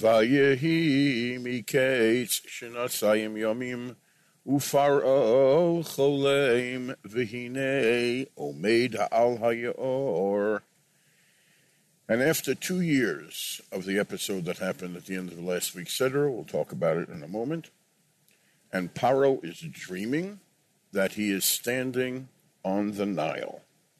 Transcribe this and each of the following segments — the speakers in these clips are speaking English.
Vayehi miketz shenasayim yomim ufaro choleim v'hinei omed ha'al hayor. And after 2 years of the episode that happened at the end of last week's Seder, we'll talk about it in a moment, and Paro is dreaming that he is standing on the Nile. ...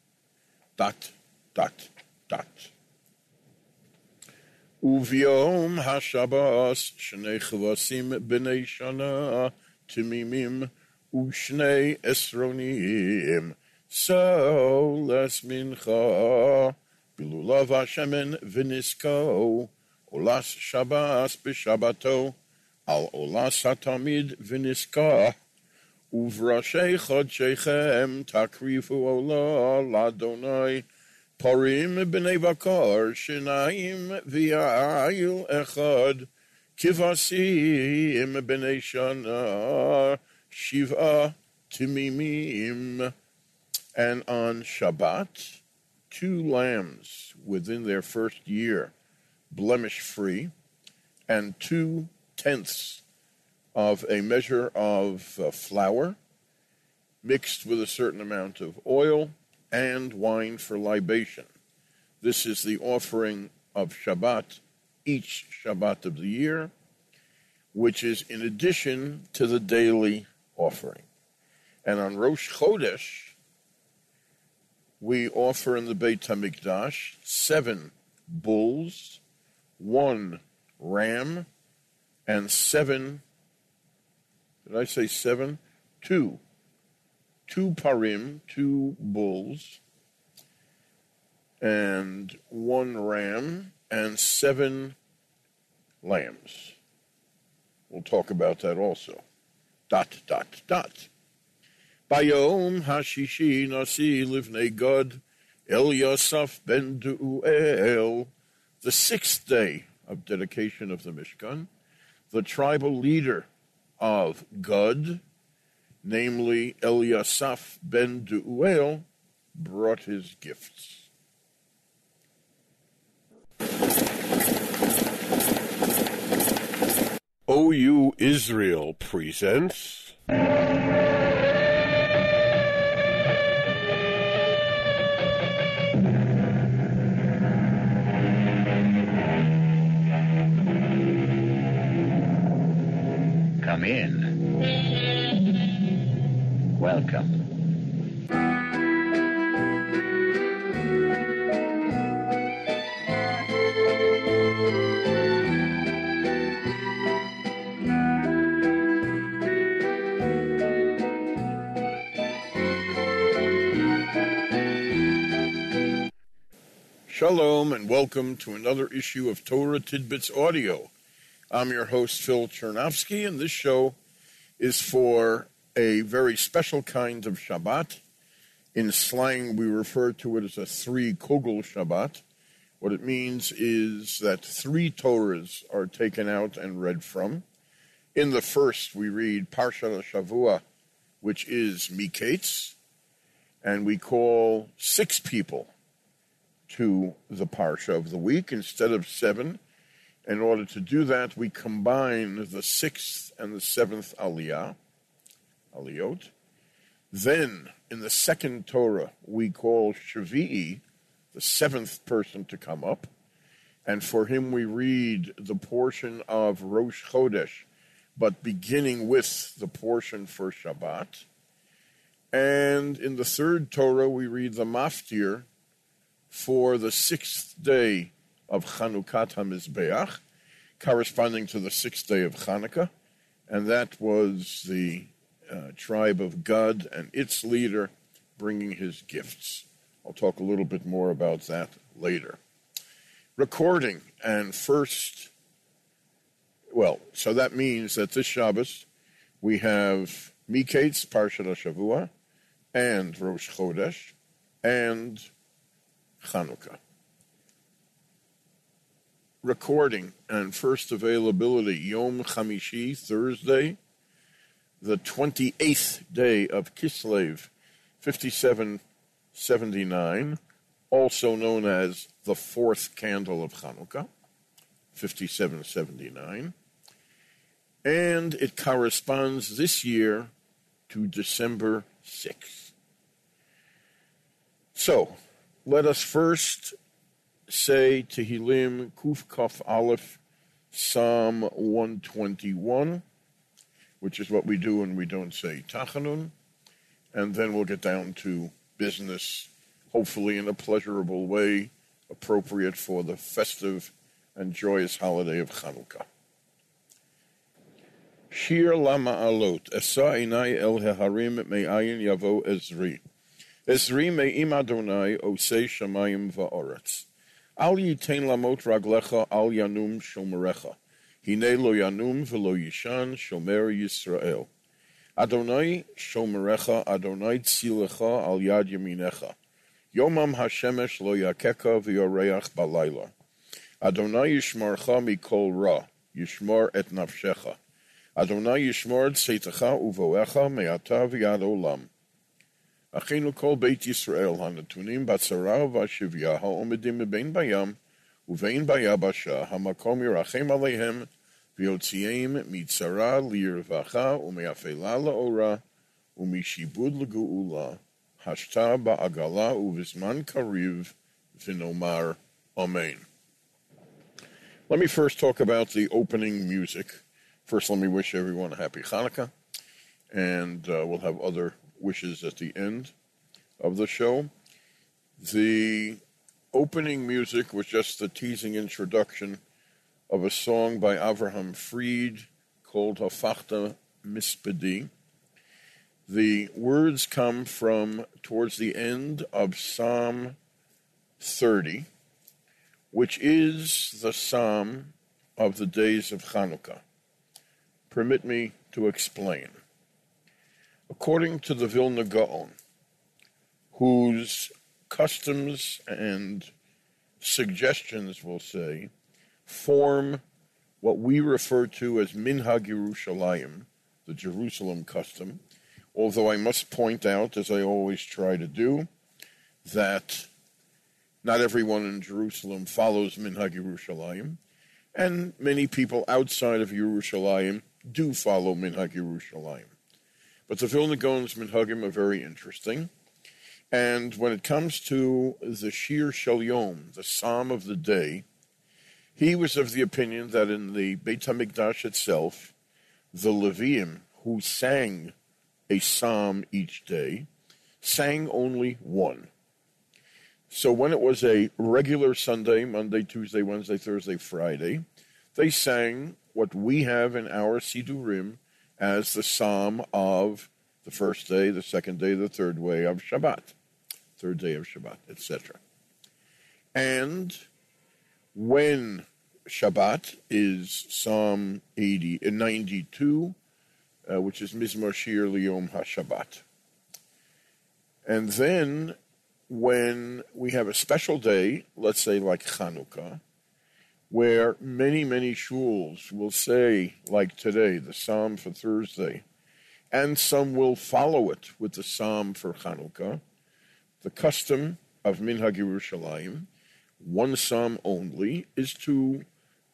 Uvyom hashabas shnei chavasim b'nei shana timimim ushnei esronim solas mincha bilulav hashemen v'nisko olas shabas b'shabato al olas hatamid v'niska uvrashei chodshechem takrifu ola ladonai Parim b'nei vakar shenayim v'ya'il echad kivasim b'nei shana shiva timimim. And on Shabbat, 2 lambs within their first year, blemish-free, and 2/10 of a measure of flour mixed with a certain amount of oil and wine for libation. This is the offering of Shabbat, each Shabbat of the year, which is in addition to the daily offering. And on Rosh Chodesh, we offer in the Beit HaMikdash 7 bulls, 1 ram, and 7, did I say 7? 2 parim, 2 bulls, and 1 ram, and 7 lambs. We'll talk about that also. ... Bayom hashishi nasi livnei Gad Eliasaf ben Du'el. The 6th day of dedication of the Mishkan, the tribal leader of Gad, namely Eliasaf ben Du'el, brought his gifts. OU Israel presents Come in. Welcome. Shalom and welcome to another issue of Torah Tidbits Audio. I'm your host, Phil Chernovsky, and this show is for a very special kind of Shabbat. In slang, we refer to it as a 3 Kugel Shabbat. What it means is that 3 Torahs are taken out and read from. In the first, we read Parshat Shavua, which is Miketz, and we call 6 people to the Parsha of the week instead of 7. In order to do that, we combine the 6th and the 7th aliyot. Then, in the second Torah, we call Shvi'i, the 7th person to come up, and for him we read the portion of Rosh Chodesh, but beginning with the portion for Shabbat. And in the third Torah, we read the Maftir for the 6th day of Chanukat HaMizbeach, corresponding to the 6th day of Chanukah, and that was the tribe of Gad and its leader bringing his gifts. I'll talk a little bit more about that later. Recording, and first, so that means that this Shabbos we have Miketz, Parshat Shavua, and Rosh Chodesh, and Chanukah. Recording and first availability, Yom Chamishi, Thursday, the 28th day of Kislev, 5779, also known as the 4th candle of Chanukah. 5779. And it corresponds this year to December 6th. So, let us first say Tehillim Kuf Kaf Aleph, Psalm 121, which is what we do when we don't say Tachanun, and then we'll get down to business, hopefully in a pleasurable way, appropriate for the festive and joyous holiday of Chanukah. Shir Lama'alot, Esa Einai El Heharim Me'ayin Yavo Ezri. Ezri Me'im Adonai Osei Shamayim Va'oretz. Al Yitain Lamot Raglecha Al Yanum Shomerecha. Hine Lo Yanum V'Lo Yishan Shomer Yisrael. Adonai Shomerecha, Adonai Tzilecha Al Yad Yaminecha. Yomam Hashemesh Lo Yakeka V'Yoreach Balayla. Adonai Yishmarcha Mikol Ra, Yishmar Et Nafshecha. Adonai Yishmor Tzeitecha Uvoecha Me'ata V'Yad Olam. Achenu Kol Beit Yisrael Hanatunim Batzara V'Ashivya Ha'omedim Bein Bayam Uvein Bayabasha Hamakom Yerachem Aleihem V'Yotzieim Mitzara Lirvacha Ume'afela La'ora Umishibud L'Geula Hashta Ba'agala Uvizman Kariv V'Nomar Amen. Let me first talk about the opening music. First, let me wish everyone a happy Hanukkah, and we'll have other wishes at the end of the show. The opening music was just the teasing introduction of a song by Avraham Fried called Hafachta Mispedi. The words come from towards the end of Psalm 30, which is the psalm of the days of Chanukah. Permit me to explain. According to the Vilna Gaon, whose customs and suggestions, we'll say, form what we refer to as Minhag Yerushalayim, the Jerusalem custom, although I must point out, as I always try to do, that not everyone in Jerusalem follows Minhag Yerushalayim, and many people outside of Yerushalayim do follow Minhag Yerushalayim. But the Vilna Gaon's Minhagim are very interesting. And when it comes to the Shir Shel Yom, the Psalm of the day, he was of the opinion that in the Beit HaMikdash itself, the Leviim, who sang a psalm each day, sang only one. So when it was a regular Sunday, Monday, Tuesday, Wednesday, Thursday, Friday, they sang what we have in our Sidurim as the psalm of the first day, the second day, the third day of Shabbat, etc. And when Shabbat is Psalm 92, which is Mizmor Shir Liyom HaShabbat. And then when we have a special day, let's say like Chanukah, where many, many shuls will say, like today, the psalm for Thursday, and some will follow it with the psalm for Chanukah, the custom of Minhag Yerushalayim, one psalm only, is to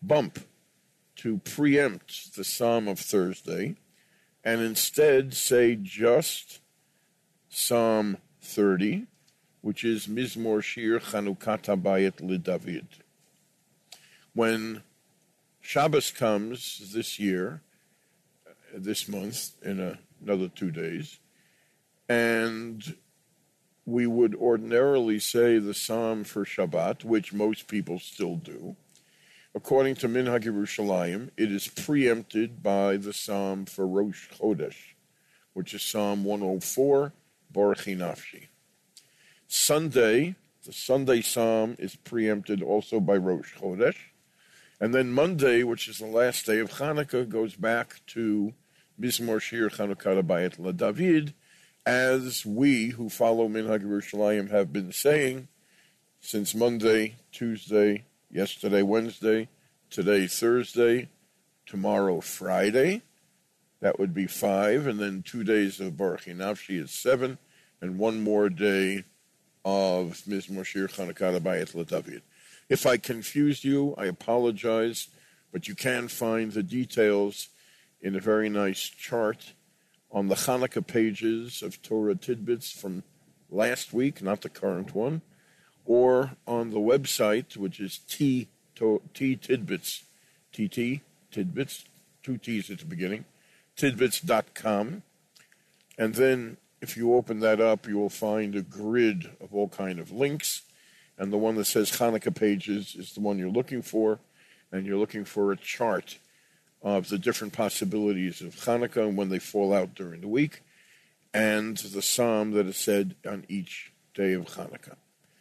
preempt the psalm of Thursday, and instead say just Psalm 30, which is Mizmor Shir Chanukat HaBayit LeDavid. When Shabbos comes this year, this month, in another 2 days, and we would ordinarily say the psalm for Shabbat, which most people still do, according to Minhag Yerushalayim, it is preempted by the psalm for Rosh Chodesh, which is Psalm 104, Baruchi Nafshi. Sunday, the Sunday psalm, is preempted also by Rosh Chodesh. And then Monday, which is the last day of Chanukah, goes back to Mizmor Shir Chanukat HaBayit LeDavid, as we who follow Minhag Yerushalayim have been saying since Monday, Tuesday, yesterday, Wednesday, today, Thursday, tomorrow, Friday. That would be 5, and then 2 days of Baruchi Nafshi is 7, and one more day of Mizmor Shir Chanukat HaBayit LeDavid. If I confused you, I apologize, but you can find the details in a very nice chart on the Hanukkah pages of Torah Tidbits from last week, not the current one, or on the website, which is T Tidbits, TT Tidbits, two T's at the beginning, tidbits.com. And then if you open that up, you will find a grid of all kind of links. And the one that says Hanukkah pages is the one you're looking for. And you're looking for a chart of the different possibilities of Hanukkah and when they fall out during the week, and the psalm that is said on each day of Hanukkah.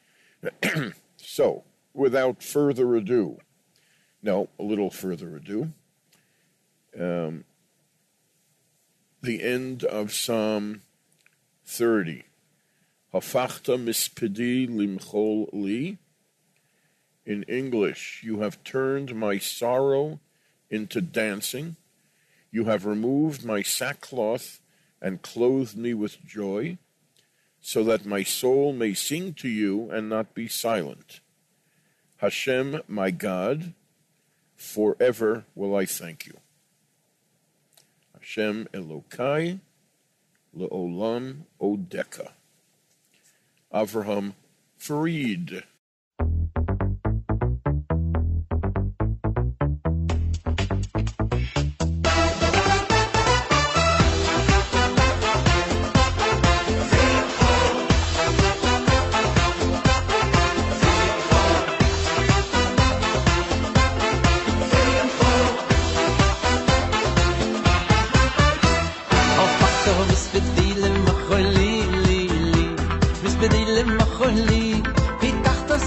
So, without further ado, a little further ado, the end of Psalm 30. Hafachta mispidi limchol li. In English, you have turned my sorrow into dancing. You have removed my sackcloth and clothed me with joy, so that my soul may sing to you and not be silent. Hashem, my God, forever will I thank you. Hashem Elokai le'olam odeka. Avraham Farid. بدي لما خلي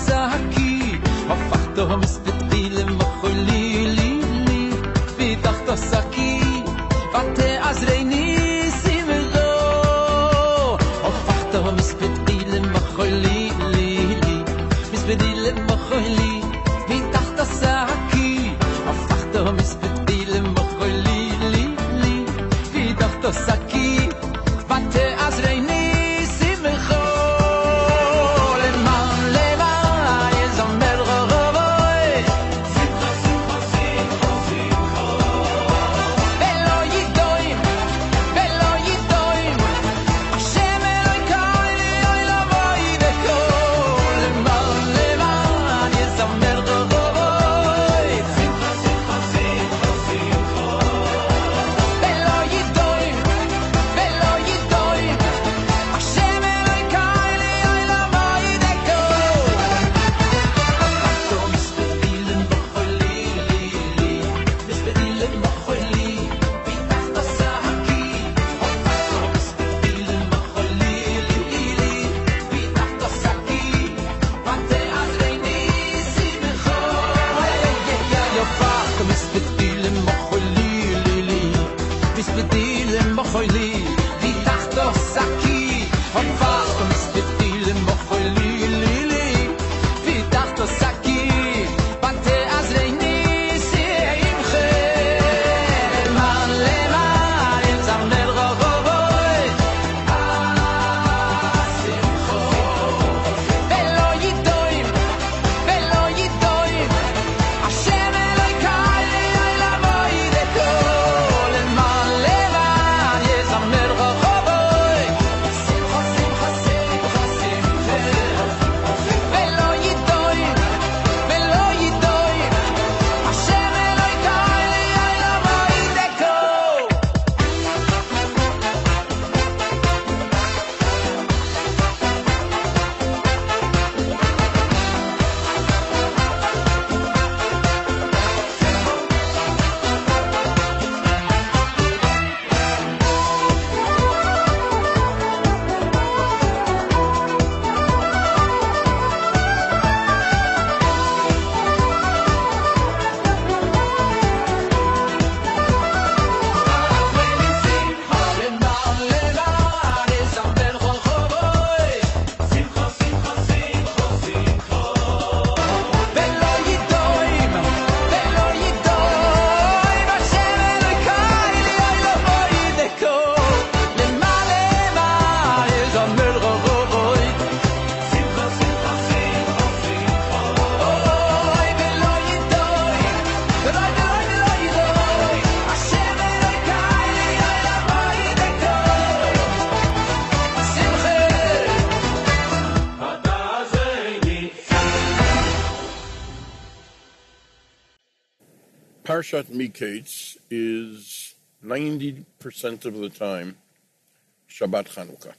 Parshat Miketz is 90% of the time Shabbat Chanukah.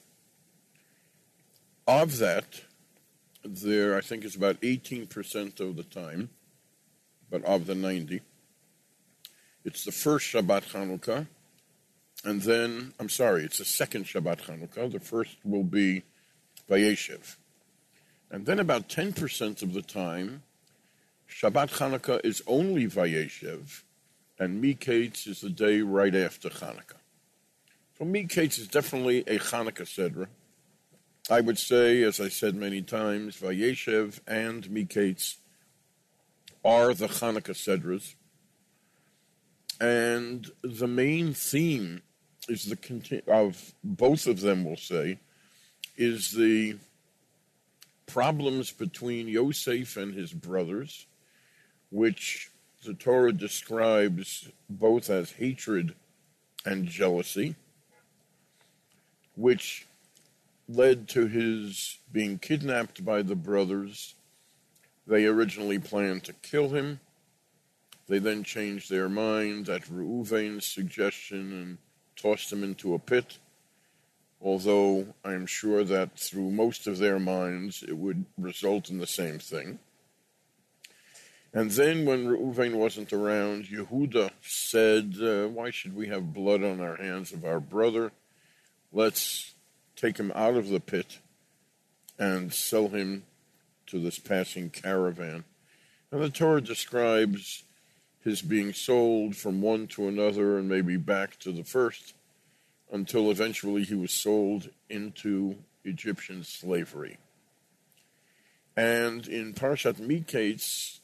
Of that, I think it's about 18% of the time, but of the 90, it's the first Shabbat Chanukah, and then, it's the second Shabbat Chanukah. The first will be Vayeshev. And then about 10% of the time, Shabbat Chanukah is only Vayeshev, and Miketz is the day right after Chanukah. So Miketz is definitely a Chanukah Sedra. I would say, as I said many times, Vayeshev and Miketz are the Chanukah Sedras. And the main theme is of both of them, we'll say, is the problems between Yosef and his brothers, which the Torah describes both as hatred and jealousy, which led to his being kidnapped by the brothers. They originally planned to kill him. They then changed their mind at Reuven's suggestion and tossed him into a pit, although I am sure that through most of their minds it would result in the same thing. And then when Reuven wasn't around, Yehuda said, why should we have blood on our hands of our brother? Let's take him out of the pit and sell him to this passing caravan. And the Torah describes his being sold from one to another and maybe back to the first, until eventually he was sold into Egyptian slavery. And in Parshat Miketz,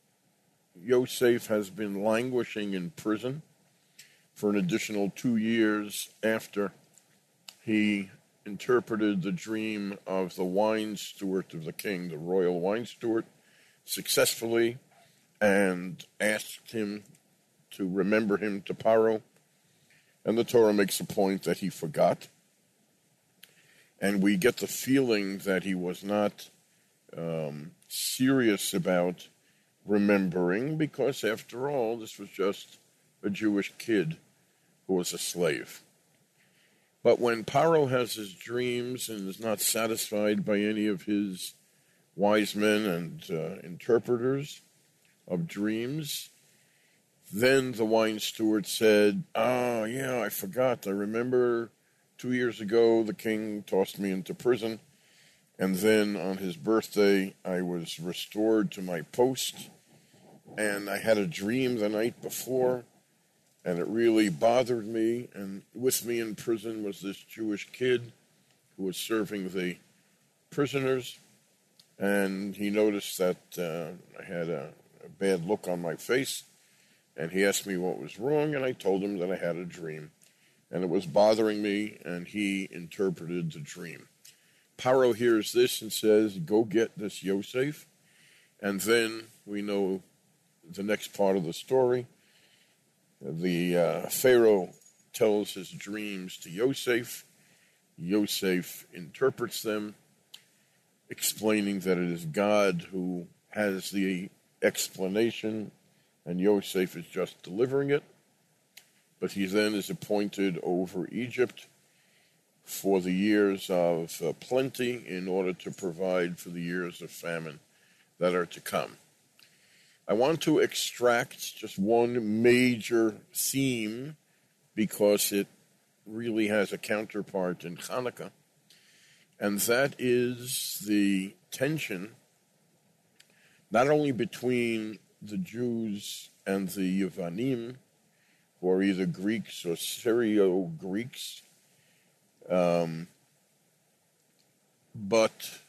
Yosef has been languishing in prison for an additional 2 years after he interpreted the dream of the wine steward of the king, the royal wine steward, successfully, and asked him to remember him to Paro. And the Torah makes a point that he forgot. And we get the feeling that he was not serious about remembering, because after all, this was just a Jewish kid who was a slave. But when Paro has his dreams and is not satisfied by any of his wise men and interpreters of dreams, then the wine steward said, I forgot. I remember 2 years ago the king tossed me into prison, and then on his birthday I was restored to my post, and I had a dream the night before, and it really bothered me, and with me in prison was this Jewish kid who was serving the prisoners, and he noticed that I had a bad look on my face, and he asked me what was wrong, and I told him that I had a dream, and it was bothering me, and he interpreted the dream. Paro hears this and says, go get this Yosef, and then we know the next part of the story. The Pharaoh tells his dreams to Yosef. Yosef interprets them, explaining that it is God who has the explanation, and Yosef is just delivering it. But he then is appointed over Egypt for the years of plenty in order to provide for the years of famine that are to come. I want to extract just one major theme because it really has a counterpart in Hanukkah, and that is the tension not only between the Jews and the Yevanim, who are either Greeks or Syrio-Greeks, but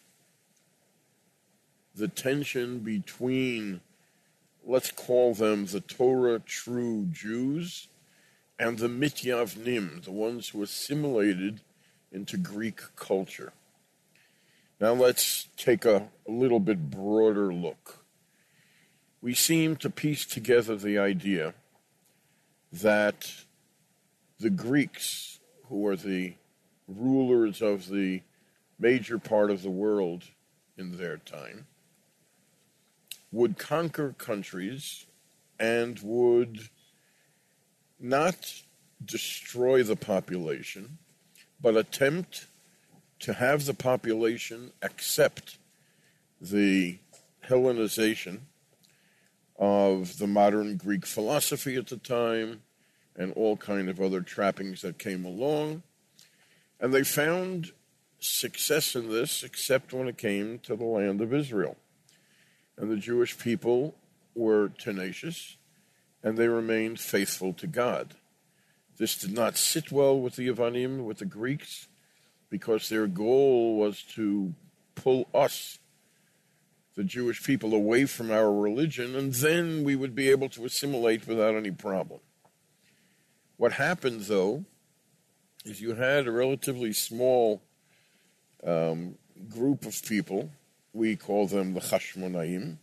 the tension between, let's call them the Torah true Jews, and the Mityavnim, the ones who assimilated into Greek culture. Now let's take a little bit broader look. We seem to piece together the idea that the Greeks, who are the rulers of the major part of the world in their time, would conquer countries and would not destroy the population, but attempt to have the population accept the Hellenization of the modern Greek philosophy at the time and all kind of other trappings that came along. And they found success in this, except when it came to the land of Israel. And the Jewish people were tenacious, and they remained faithful to God. This did not sit well with the Yavanim, with the Greeks, because their goal was to pull us, the Jewish people, away from our religion, and then we would be able to assimilate without any problem. What happened, though, is you had a relatively small group of people. We call them the Hashmonaim,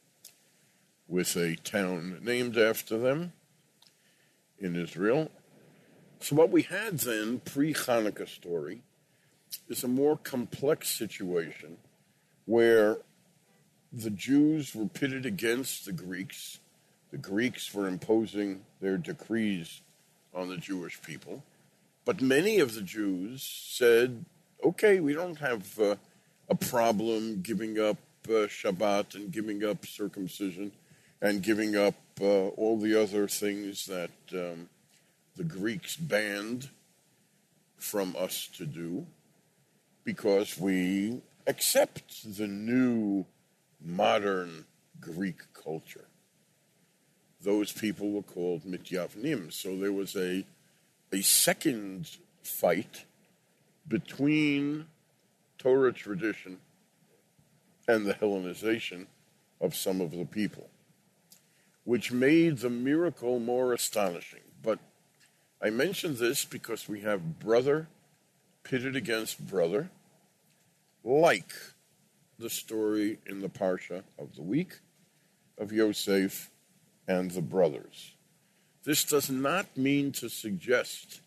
with a town named after them in Israel. So what we had then, pre-Hanukkah story, is a more complex situation where the Jews were pitted against the Greeks. The Greeks were imposing their decrees on the Jewish people. But many of the Jews said, okay, we don't have a problem giving up Shabbat and giving up circumcision and giving up all the other things that the Greeks banned from us to do, because we accept the new modern Greek culture. Those people were called Mityavnim. So there was a second fight between Torah tradition and the Hellenization of some of the people, which made the miracle more astonishing. But I mention this because we have brother pitted against brother, like the story in the Parsha of the week of Yosef and the brothers. This does not mean to suggest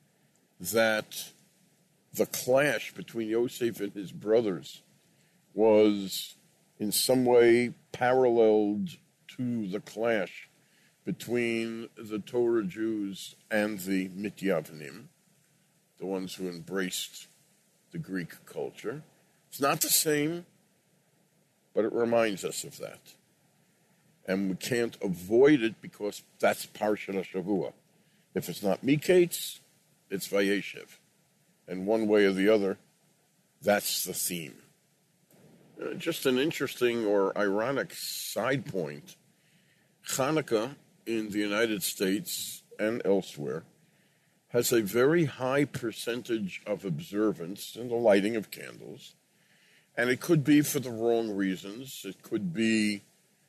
that the clash between Yosef and his brothers was in some way paralleled to the clash between the Torah Jews and the Mityavnim, the ones who embraced the Greek culture. It's not the same, but it reminds us of that. And we can't avoid it because that's Parshat HaShavua. If it's not Miketz, it's Vayeshev. And one way or the other, that's the theme. Just an interesting or ironic side point. Hanukkah in the United States and elsewhere has a very high percentage of observance in the lighting of candles. And it could be for the wrong reasons. It could be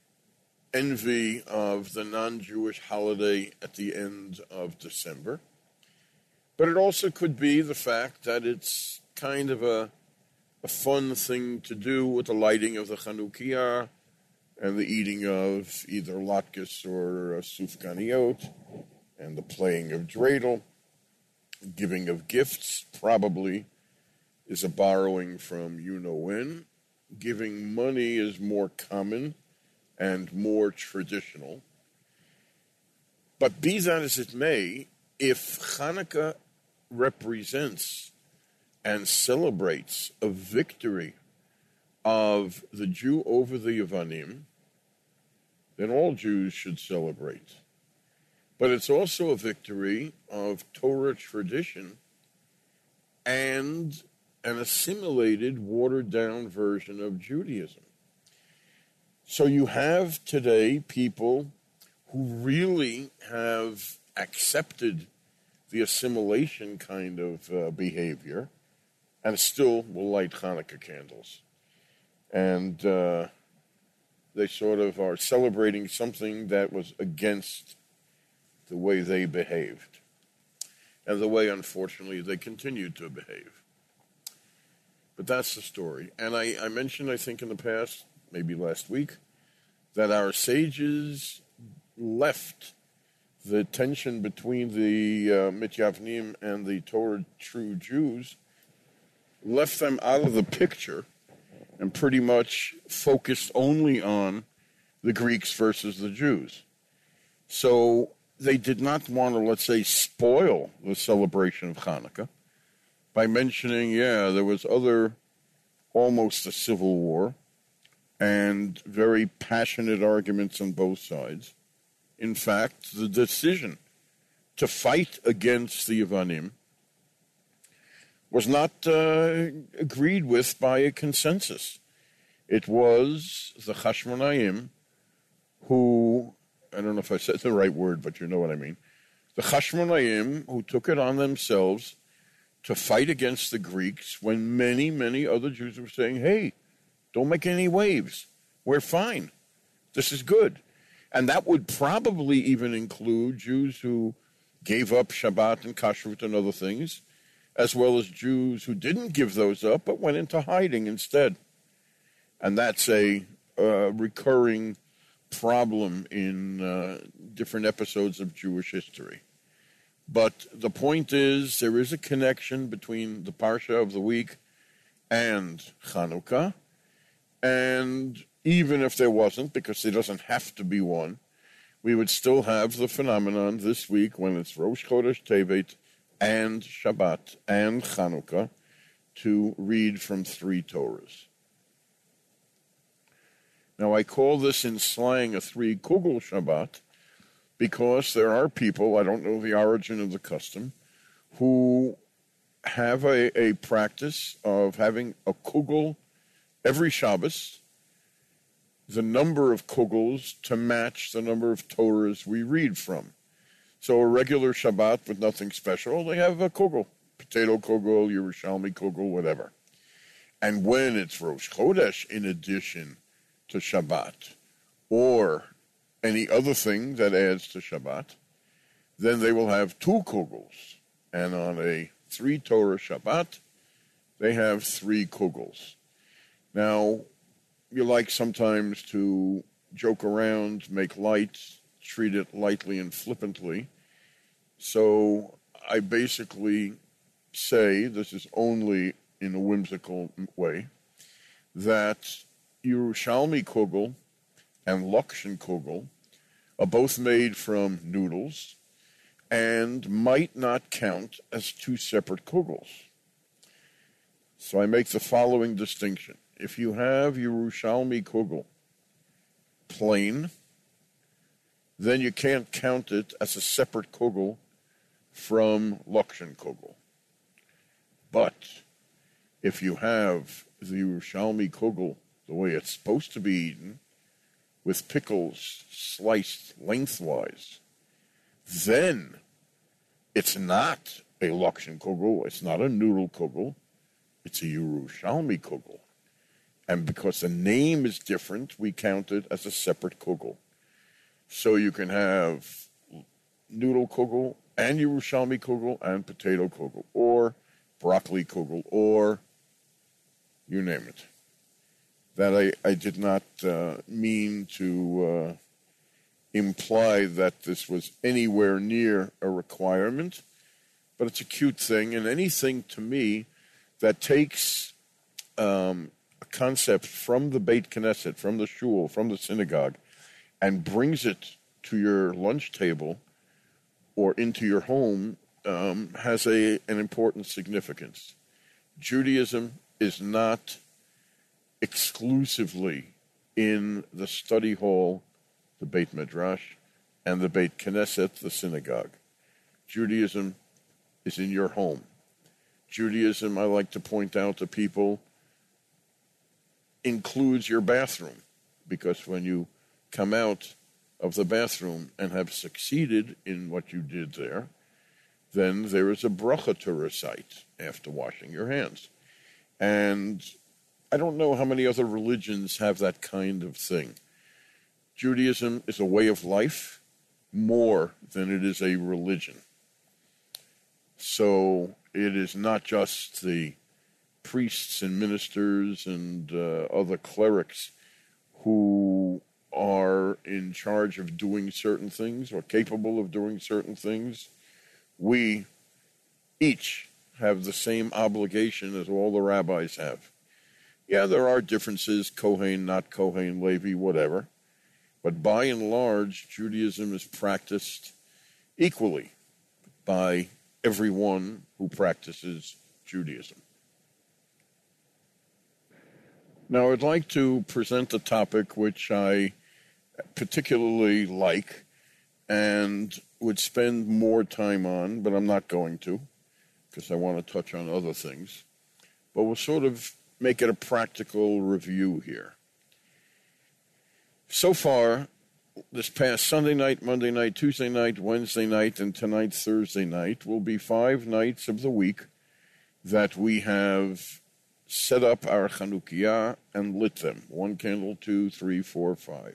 envy of the non-Jewish holiday at the end of December. But it also could be the fact that it's kind of a fun thing to do with the lighting of the Chanukiah and the eating of either latkes or sufganiyot and the playing of dreidel. Giving of gifts probably is a borrowing from you-know-when. Giving money is more common and more traditional. But be that as it may, if Hanukkah represents and celebrates a victory of the Jew over the Yavanim, then all Jews should celebrate. But it's also a victory of Torah tradition and an assimilated, watered-down version of Judaism. So you have today people who really have accepted the assimilation kind of behavior and still will light Hanukkah candles. And they sort of are celebrating something that was against the way they behaved and the way, unfortunately, they continued to behave. But that's the story. And I mentioned, I think in the past, maybe last week, that our sages left the tension between the Mityavnim and the Torah true Jews, left them out of the picture and pretty much focused only on the Greeks versus the Jews. So they did not want to, let's say, spoil the celebration of Hanukkah by mentioning, there was almost a civil war and very passionate arguments on both sides. In fact, the decision to fight against the Yevanim was not agreed with by a consensus. It was the Chashmonaim who, I don't know if I said the right word, but you know what I mean, the Chashmonaim who took it on themselves to fight against the Greeks when many, many other Jews were saying, hey, don't make any waves. We're fine. This is good. And that would probably even include Jews who gave up Shabbat and Kashrut and other things, as well as Jews who didn't give those up but went into hiding instead. And that's a recurring problem in different episodes of Jewish history. But the point is, there is a connection between the Parsha of the week and Chanukah. And even if there wasn't, because there doesn't have to be one, we would still have the phenomenon this week when it's Rosh Chodesh Tevet and Shabbat and Chanukah to read from 3 Torahs. Now, I call this in slang a 3 Kugel Shabbat because there are people, I don't know the origin of the custom, who have a practice of having a kugel every Shabbos, the number of kugels to match the number of Torahs we read from. So a regular Shabbat with nothing special, they have a kugel, potato kugel, Yerushalmi kugel, whatever. And when it's Rosh Chodesh, in addition to Shabbat, or any other thing that adds to Shabbat, then they will have 2 kugels. And on a 3 Torah Shabbat, they have 3 kugels. Now, you like sometimes to joke around, make light, treat it lightly and flippantly. So I basically say, this is only in a whimsical way, that Yerushalmi kugel and Lokshen kugel are both made from noodles and might not count as 2 separate kugels. So I make the following distinction. If you have Yerushalmi kugel plain, then you can't count it as a separate kugel from Lokshen kugel. But if you have the Yerushalmi kugel the way it's supposed to be eaten, with pickles sliced lengthwise, then it's not a Lokshen kugel, it's not a noodle kugel, it's a Yerushalmi kugel. And because the name is different, we count it as a separate kugel. So you can have noodle kugel and Yerushalmi kugel and potato kugel, or broccoli kugel, or you name it. That I did not mean to imply that this was anywhere near a requirement, but it's a cute thing, and anything to me that takes a concept from the Beit Knesset, from the shul, from the synagogue, and brings it to your lunch table or into your home has an important significance. Judaism is not exclusively in the study hall, the Beit Midrash, and the Beit Knesset, the synagogue. Judaism is in your home. Judaism, I like to point out to people, includes your bathroom, because when you come out of the bathroom and have succeeded in what you did there, then there is a bracha to recite after washing your hands. And I don't know how many other religions have that kind of thing. Judaism is a way of life more than it is a religion. So it is not just the priests and ministers and other clerics who are in charge of doing certain things or capable of doing certain things. We each have the same obligation as all the rabbis have. Yeah, there are differences, Kohen, not Kohen, Levi, whatever. But by and large, Judaism is practiced equally by everyone who practices Judaism. Now, I'd like to present a topic which I particularly like and would spend more time on, but I'm not going to because I want to touch on other things. But we'll sort of make it a practical review here. So far, this past Sunday night, Monday night, Tuesday night, Wednesday night, and tonight, Thursday night, will be 5 nights of the week that we have set up our Chanukiah and lit them. 1 candle, 2, 3, 4, 5.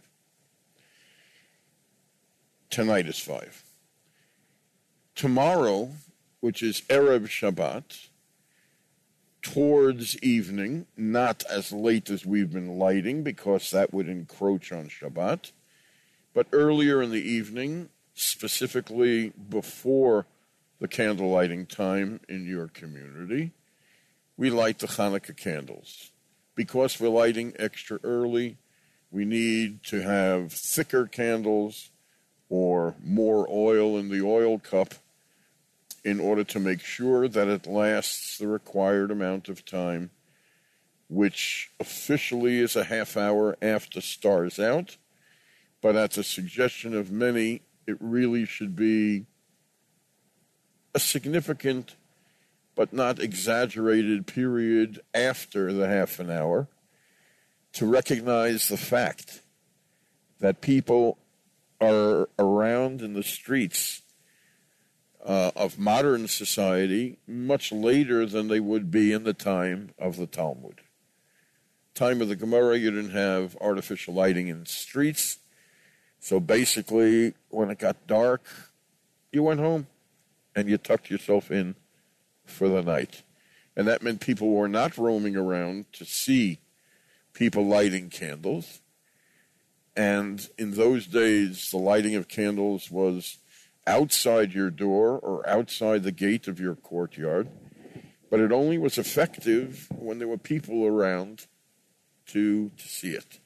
Tonight is 5. Tomorrow, which is Erev Shabbat, towards evening, not as late as we've been lighting because that would encroach on Shabbat, but earlier in the evening, specifically before the candle lighting time in your community, we light the Hanukkah candles. Because we're lighting extra early, we need to have thicker candles or more oil in the oil cup in order to make sure that it lasts the required amount of time, which officially is a half hour after stars out, but at the suggestion of many, it really should be a significant but not exaggerated period after the half an hour to recognize the fact that people are around in the streets of modern society much later than they would be in the time of the Talmud. Time of the Gemara, you didn't have artificial lighting in the streets. So basically, when it got dark, you went home and you tucked yourself in for the night. And that meant people were not roaming around to see people lighting candles. And in those days, the lighting of candles was outside your door or outside the gate of your courtyard, but it only was effective when there were people around to see it.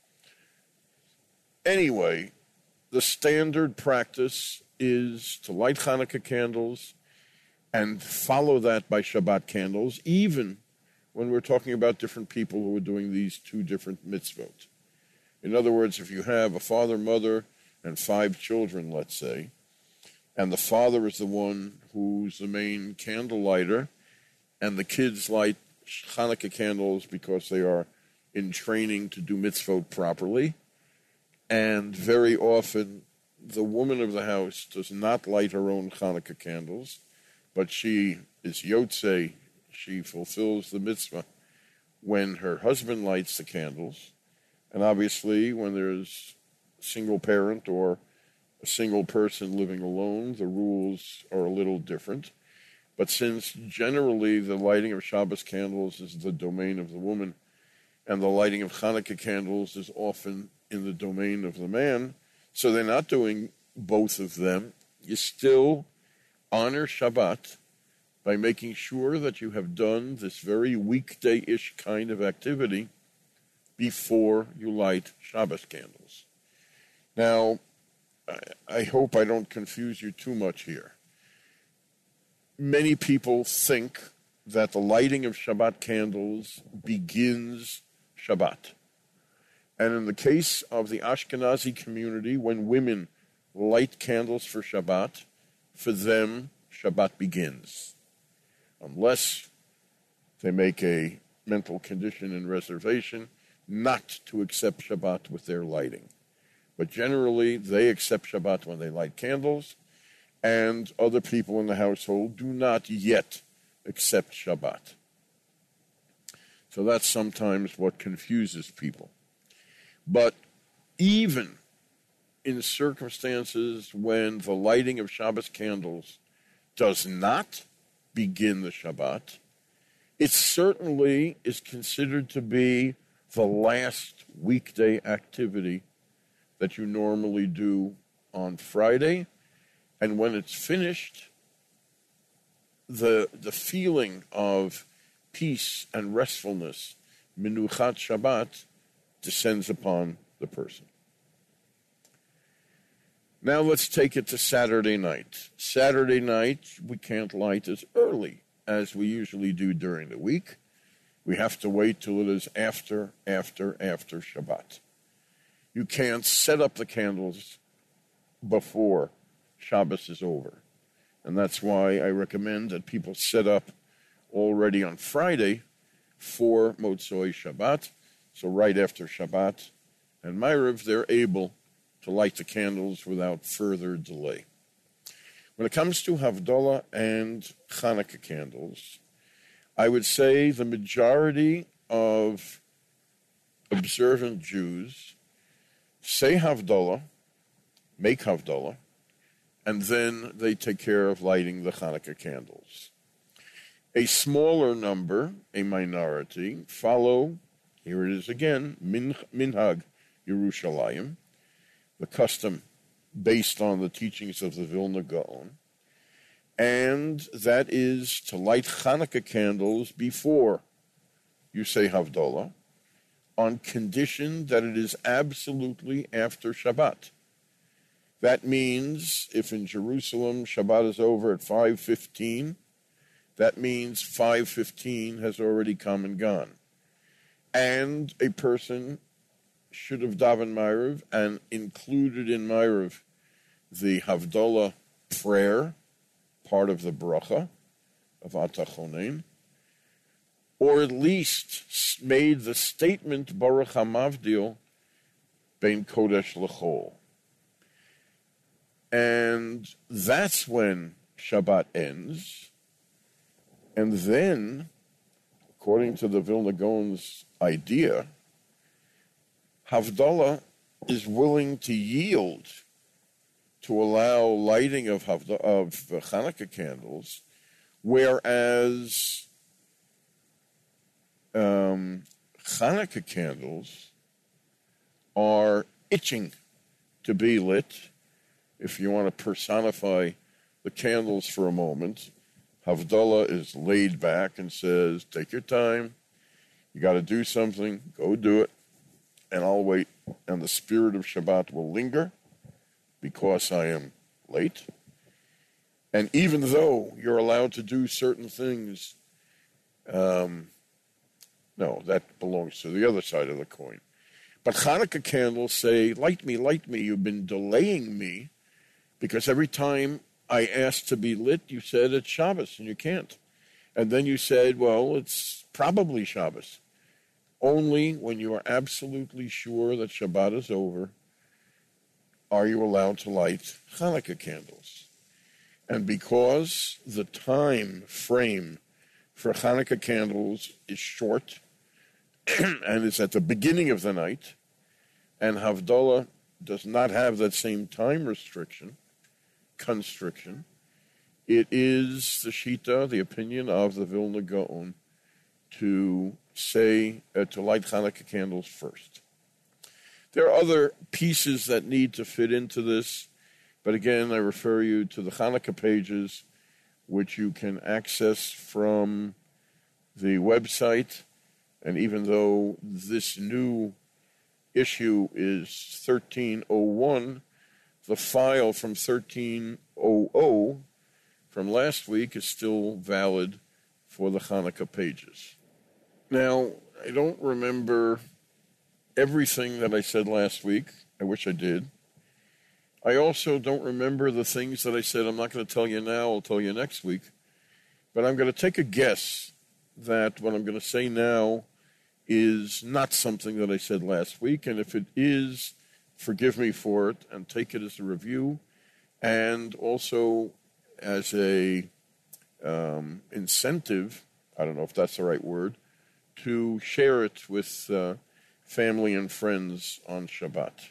Anyway, the standard practice is to light Hanukkah candles and follow that by Shabbat candles, even when we're talking about different people who are doing these two different mitzvot. In other words, if you have a father, mother, and 5 children, let's say, and the father is the one who's the main candle lighter, and the kids light Hanukkah candles because they are in training to do mitzvot properly, and very often the woman of the house does not light her own Hanukkah candles, but she is yotzei, she fulfills the mitzvah when her husband lights the candles, and obviously when there's a single parent or a single person living alone, the rules are a little different. But since generally the lighting of Shabbos candles is the domain of the woman, and the lighting of Hanukkah candles is often in the domain of the man, so they're not doing both of them, you still honor Shabbat by making sure that you have done this very weekday-ish kind of activity before you light Shabbos candles. Now, I hope I don't confuse you too much here. Many people think that the lighting of Shabbat candles begins Shabbat. And in the case of the Ashkenazi community, when women light candles for Shabbat, for them, Shabbat begins. Unless they make a mental condition and reservation not to accept Shabbat with their lighting. But generally, they accept Shabbat when they light candles, and other people in the household do not yet accept Shabbat. So that's sometimes what confuses people. But even in circumstances when the lighting of Shabbos candles does not begin the Shabbat, it certainly is considered to be the last weekday activity that you normally do on Friday. And when it's finished, the feeling of peace and restfulness, Menuchat Shabbat, descends upon the person. Now let's take it to Saturday night. Saturday night, we can't light as early as we usually do during the week. We have to wait till it is after Shabbat. You can't set up the candles before Shabbos is over. And that's why I recommend that people set up already on Friday for Motzoi Shabbat. So right after Shabbat and Ma'ariv, they're able to light the candles without further delay. When it comes to Havdalah and Hanukkah candles, I would say the majority of observant Jews say Havdalah, make Havdalah, and then they take care of lighting the Hanukkah candles. A smaller number, a minority, follow, here it is again, Minhag Yerushalayim, the custom based on the teachings of the Vilna Gaon, and that is to light Hanukkah candles before you say Havdalah, on condition that it is absolutely after Shabbat. That means if in Jerusalem Shabbat is over at 5:15, that means 5:15 has already come and gone. And a person should have davened Ma'ariv and included in Ma'ariv the Havdalah prayer, part of the bracha of Atachonin, or at least made the statement Baruch HaMavdil Bein Kodesh L'Chol. And that's when Shabbat ends. And then, according to the Vilna Gaon's idea, Havdalah is willing to yield to allow lighting of Hanukkah candles, whereas Hanukkah candles are itching to be lit. If you want to personify the candles for a moment, Havdalah is laid back and says, take your time, you got to do something, go do it, and I'll wait, and the spirit of Shabbat will linger because I am late. And even though you're allowed to do certain things, no, that belongs to the other side of the coin. But Hanukkah candles say, light me, you've been delaying me, because every time I asked to be lit, you said it's Shabbos, and you can't. And then you said, well, it's probably Shabbos. Only when you are absolutely sure that Shabbat is over are you allowed to light Hanukkah candles. And because the time frame for Hanukkah candles is short, and it's at the beginning of the night, and Havdalah does not have that same time constriction, it is the Shita, the opinion of the Vilna Gaon, to light Hanukkah candles first. There are other pieces that need to fit into this, but again, I refer you to the Hanukkah pages, which you can access from the website. And even though this new issue is 1301, the file from 1300 from last week is still valid for the Hanukkah pages. Now, I don't remember everything that I said last week. I wish I did. I also don't remember the things that I said I'm not going to tell you now, I'll tell you next week. But I'm going to take a guess that what I'm going to say now is not something that I said last week. And if it is, forgive me for it and take it as a review and also as a incentive, I don't know if that's the right word, to share it with family and friends on Shabbat.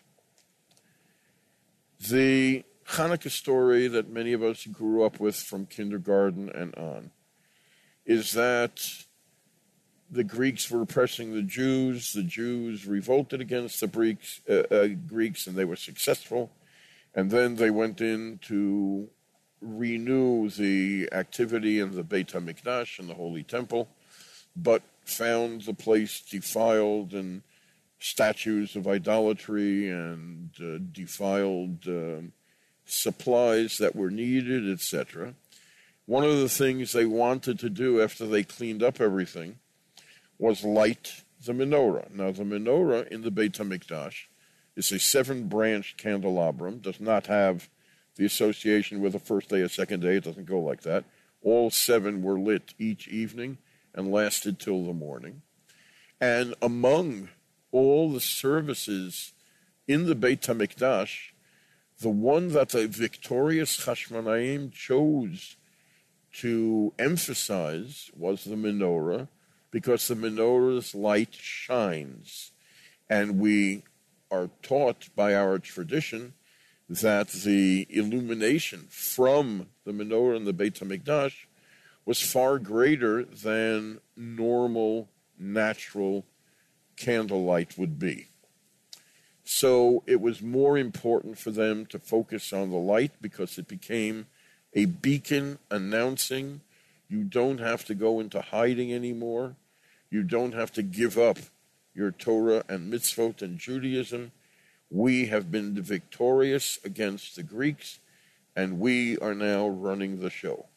The Hanukkah story that many of us grew up with from kindergarten and on is that the Greeks were oppressing the Jews revolted against the Greeks, and they were successful, and then they went in to renew the activity in the Beit HaMikdash and the Holy Temple, but found the place defiled and statues of idolatry and defiled supplies that were needed, etc. One of the things they wanted to do after they cleaned up everything was light the menorah. Now, the menorah in the Beit HaMikdash is a 7-branched candelabrum, does not have the association with the first day or second day. It doesn't go like that. All 7 were lit each evening and lasted till the morning. And among all the services in the Beit HaMikdash, the one that the victorious Chashmonaim chose to emphasize was the menorah, because the menorah's light shines. And we are taught by our tradition that the illumination from the menorah in the Beit HaMikdash was far greater than normal, natural candlelight would be. So it was more important for them to focus on the light because it became a beacon announcing you don't have to go into hiding anymore. You don't have to give up your Torah and mitzvot and Judaism. We have been victorious against the Greeks, and we are now running the show.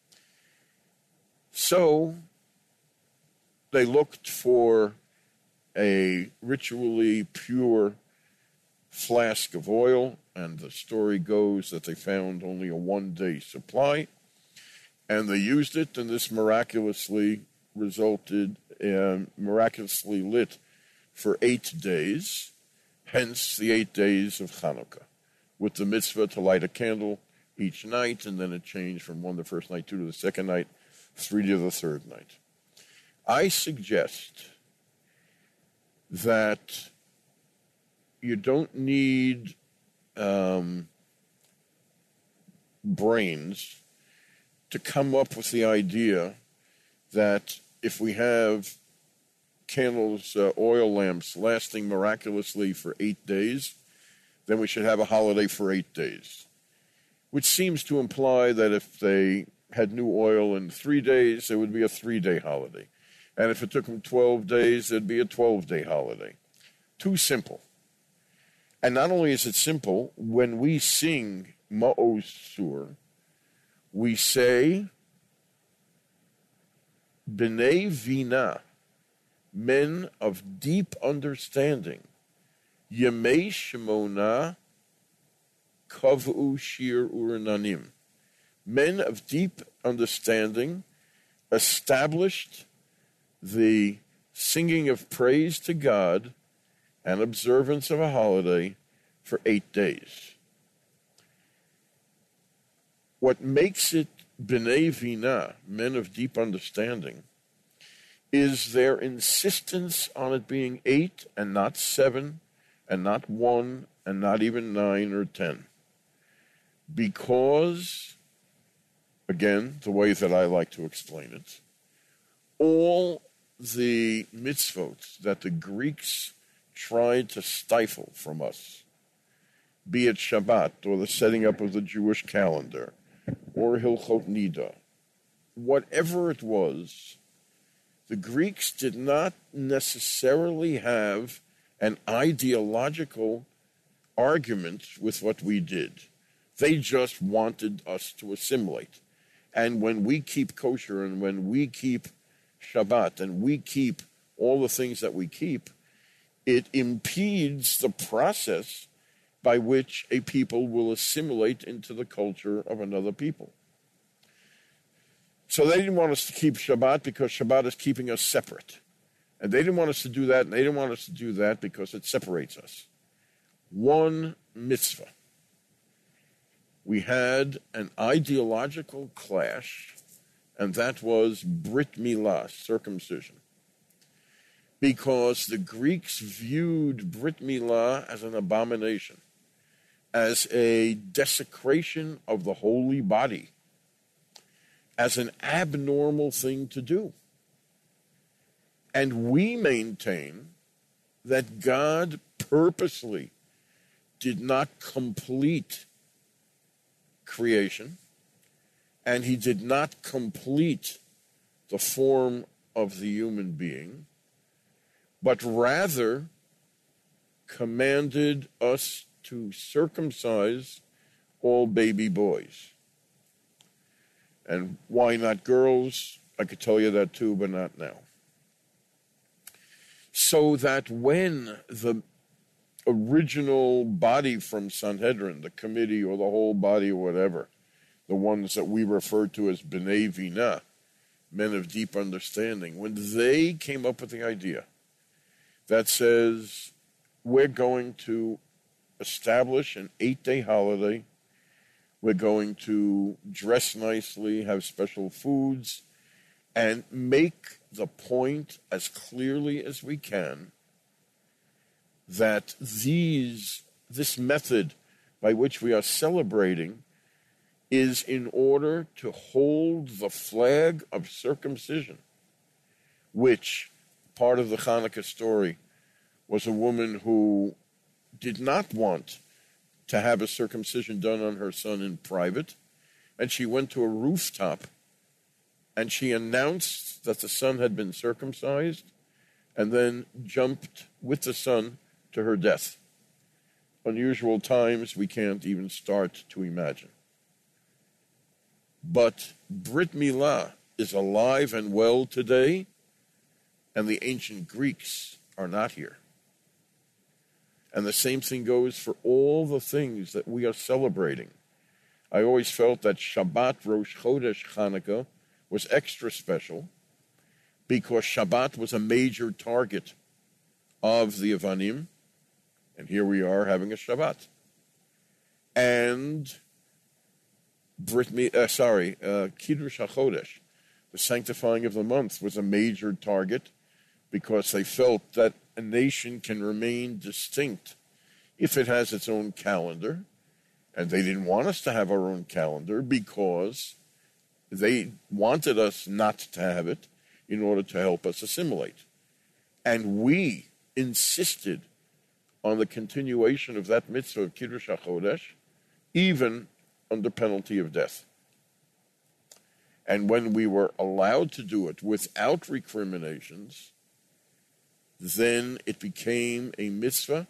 So they looked for a ritually pure flask of oil, and the story goes that they found only a 1-day supply, and they used it, and this miraculously resulted in miraculously lit for 8 days, hence the 8 days of Hanukkah, with the mitzvah to light a candle each night, and then it changed from 1 the first night, 2 to the second night, 3 to the third night. I suggest that you don't need brains to come up with the idea that if we have candles, oil lamps lasting miraculously for 8 days, then we should have a holiday for 8 days, which seems to imply that if they had new oil in 3 days, it would be a 3-day holiday. And if it took them 12 days, it'd be a 12-day holiday. Too simple. And not only is it simple, when we sing Ma'oz Sur, we say, B'nai Vina, men of deep understanding, Yemei Shemona Kav'u Shir Urananim. Men of deep understanding established the singing of praise to God and observance of a holiday for 8 days. What makes it B'nai Vina, men of deep understanding, is their insistence on it being 8 and not 7 and not 1 and not even 9 or 10. Because, again, the way that I like to explain it, all the mitzvot that the Greeks tried to stifle from us, be it Shabbat or the setting up of the Jewish calendar or Hilchot Nida, whatever it was, the Greeks did not necessarily have an ideological argument with what we did. They just wanted us to assimilate. And when we keep kosher and when we keep Shabbat and we keep all the things that we keep, it impedes the process by which a people will assimilate into the culture of another people. So they didn't want us to keep Shabbat because Shabbat is keeping us separate. And they didn't want us to do that, and they didn't want us to do that because it separates us. One mitzvah. We had an ideological clash, and that was Brit Milah, circumcision. Because the Greeks viewed Brit Milah as an abomination, as a desecration of the holy body, as an abnormal thing to do. And we maintain that God purposely did not complete creation, and he did not complete the form of the human being, but rather commanded us to circumcise all baby boys. And why not girls? I could tell you that too, but not now. So that when the original body from Sanhedrin, the committee or the whole body or whatever, the ones that we refer to as B'nai Vinah, men of deep understanding, when they came up with the idea that says we're going to establish an 8-day holiday, we're going to dress nicely, have special foods, and make the point as clearly as we can that this method by which we are celebrating is in order to hold the flag of circumcision, which, part of the Hanukkah story, was a woman who did not want to have a circumcision done on her son in private, and she went to a rooftop and she announced that the son had been circumcised and then jumped with the son to her death. Unusual times we can't even start to imagine. But Brit Milah is alive and well today, and the ancient Greeks are not here. And the same thing goes for all the things that we are celebrating. I always felt that Shabbat, Rosh Chodesh, Hanukkah was extra special because Shabbat was a major target of the Avanim, and here we are having a Shabbat. And Kiddush HaChodesh, the sanctifying of the month, was a major target because they felt that a nation can remain distinct if it has its own calendar, and they didn't want us to have our own calendar because they wanted us not to have it in order to help us assimilate. And we insisted on the continuation of that mitzvah of Kiddush HaChodesh, even under penalty of death. And when we were allowed to do it without recriminations, then it became a mitzvah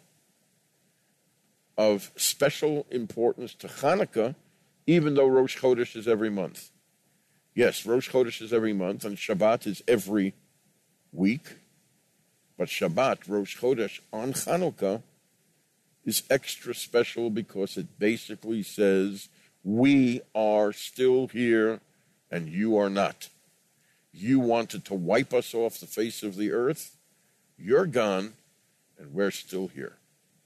of special importance to Hanukkah, even though Rosh Chodesh is every month. Yes, Rosh Chodesh is every month, and Shabbat is every week. But Shabbat, Rosh Chodesh, on Hanukkah, is extra special because it basically says, we are still here and you are not. You wanted to wipe us off the face of the earth. You're gone and we're still here.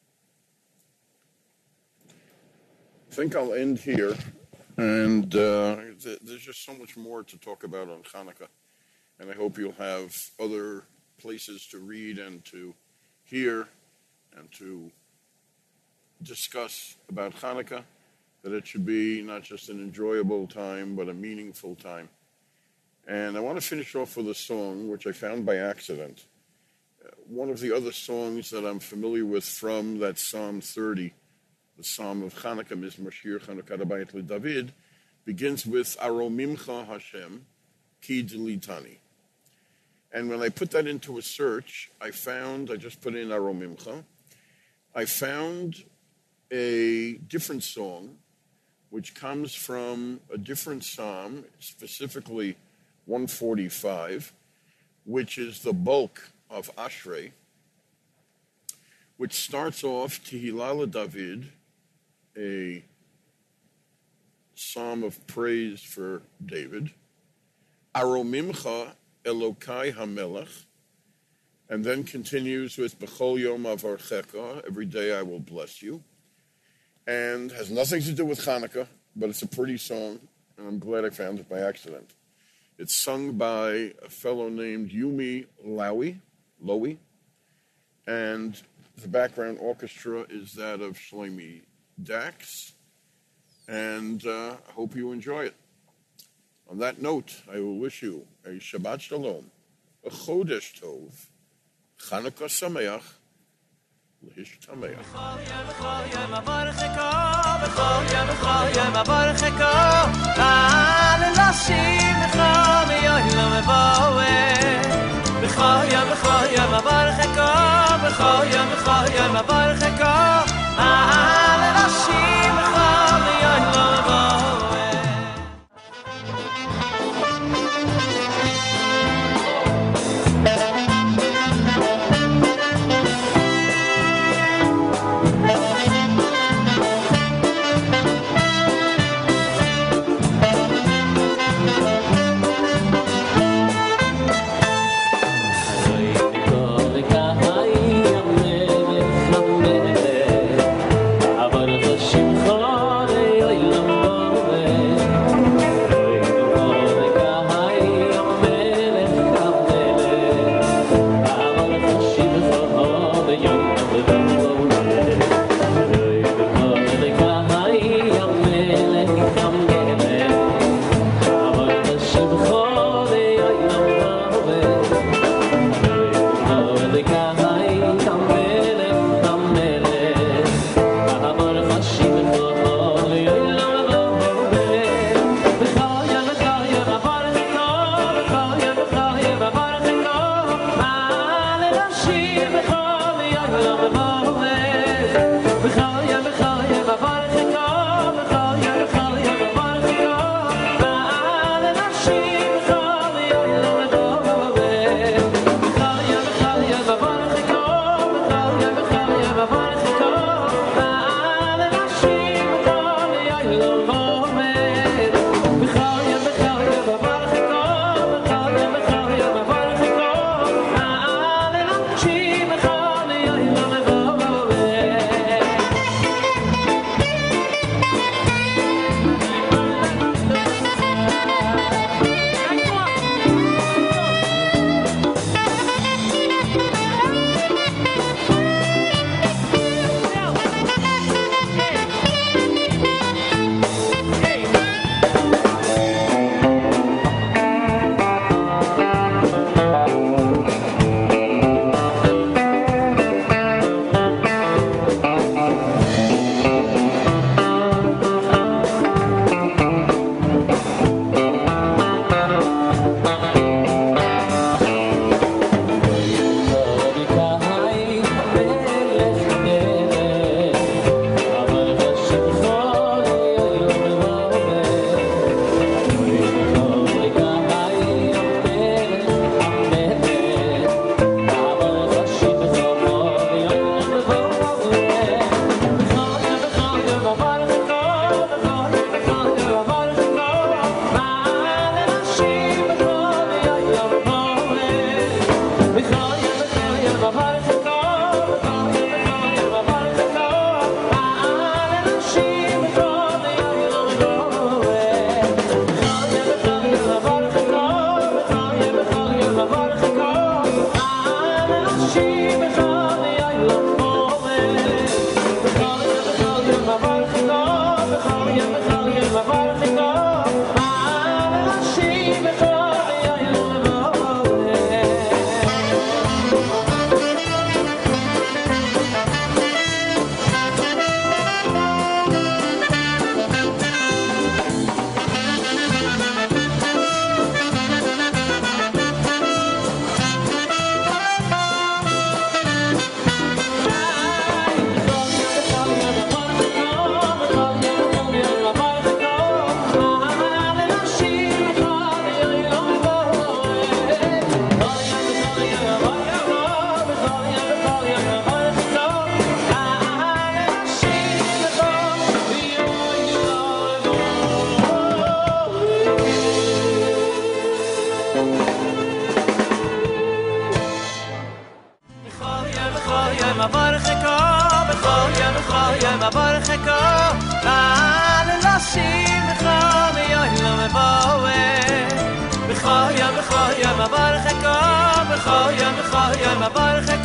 I think I'll end here. And there's just so much more to talk about on Hanukkah. And I hope you'll have other places to read and to hear and to discuss about Hanukkah, that it should be not just an enjoyable time, but a meaningful time. And I want to finish off with a song, which I found by accident. One of the other songs that I'm familiar with from that Psalm 30, the Psalm of Hanukkah, Mizmor Shir Chanukah Bayit LeDavid, begins with Aromimcha Hashem, Ki Dilitani. And when I put that into a search, I just put in Aromimcha, I found a different song, which comes from a different psalm, specifically 145, which is the bulk of Ashrei, which starts off Tehillah David, a psalm of praise for David, Aromimcha Elokai HaMelech, and then continues with B'chol Yom Avarchecha, every day I will bless you, and has nothing to do with Hanukkah, but it's a pretty song, and I'm glad I found it by accident. It's sung by a fellow named Yumi Lowy, and the background orchestra is that of Shlomi Dax, and I hope you enjoy it. On that note, I will wish you a Shabbat Shalom, a Chodesh Tov, Chanukah Sameach, L'Hishtameach. B'chol yom B'chol yom, b'chol yom, avarcheko,